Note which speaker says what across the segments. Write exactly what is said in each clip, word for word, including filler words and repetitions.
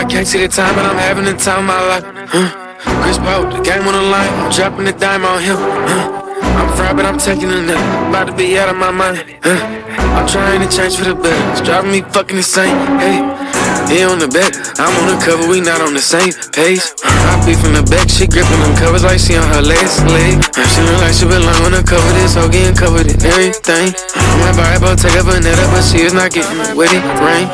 Speaker 1: can't see the time, but I'm having the time of my life. Huh? Chris Paul, the game on the line, I'm dropping the dime on him. Huh? I'm fried, but I'm taking a nap. About to be out of my mind. Huh? I'm trying to change for the better. It's driving me fucking insane. Hey, he on the back, I'm on the cover. We not on the same page. I be from the back, she gripping them covers like she on her last leg. She look like she belong on the cover. This hoe getting covered in everything. My Bible take up a net up, but she is not getting wet it rain.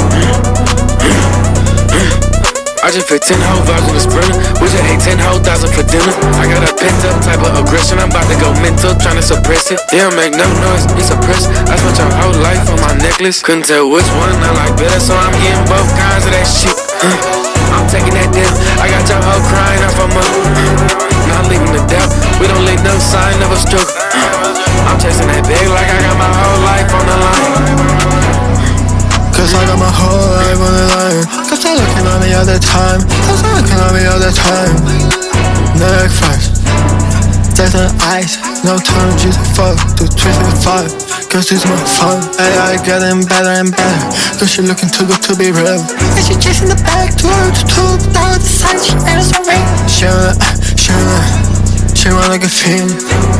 Speaker 1: I just fit ten whole vibes in the sprinter. We just ate ten whole thousand for dinner. I got a pent up type of aggression. I'm about to go mental, trying to suppress it. He don't make no noise, he suppressed. I spent your whole life on my necklace. Couldn't tell which one I like better, so I'm getting both kinds of that shit. uh, I'm taking that down. I got your hoe crying off her mother. uh, Not leaving the doubt. We don't leave no sign of a stroke. uh, I'm chasing that bag like I got my whole life on the line.
Speaker 2: Cause I got my whole life on the line. Cause they're looking at me all the time. Cause they're looking at me all the time. Neck first, there's no ice. No time, just fuck the twenty-five. Cause it's more fun. A I getting better and better. Cause she looking too good to be real. And she chasing the back to her to two. Down the side, she ain't so ring. She wanna, she wanna, she wanna get feel.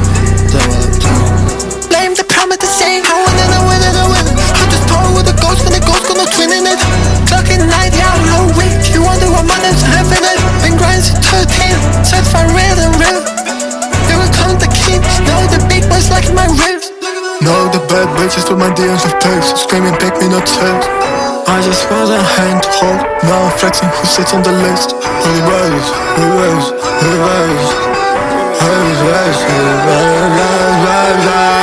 Speaker 2: Blame the promise the same. I win and I win and I win. I just told with the ghost when the ghost gonna twin in it. Clocking ninety out low weight. You wonder what money's infinite. Been grinding since thirteen. Set for real and real. Here we come the king. Know the big boys like my ribs. Know the bad bitches with my D Ms of pics. Screaming pick me no text. I just want a hand to hold. Now I'm flexing who sits on the list. Who rise, who rise, who rise, who rise, who rise.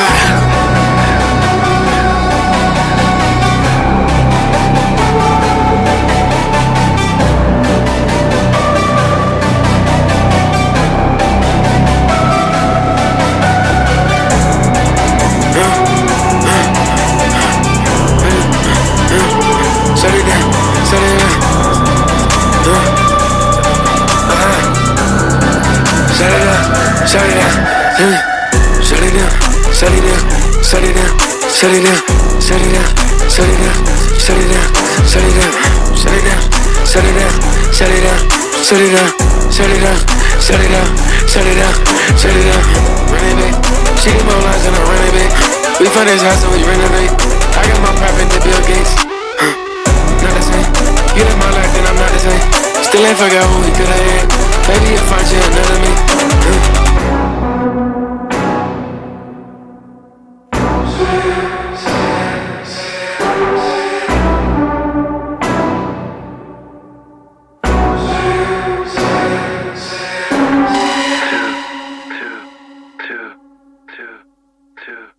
Speaker 1: Shut it down, shut it down. Uh, uh, shut it down, shut it down. Uh, shut it down, shut it down, shut it down, shut it down, shut it down, shut it down, shut it down, shut it down, shut it down, shut it down, shut it down, shut it down, shut it down, shut it down, shut it down, shut it down. Run it back, she get more lines and I run it back. We find this house and we renovate. I got my private to Bill Gates. Not the same. You live my life, then I'm not the same. Still ain't forgot who we could've had. Maybe you'll find you another me. Two, two, two, two, two.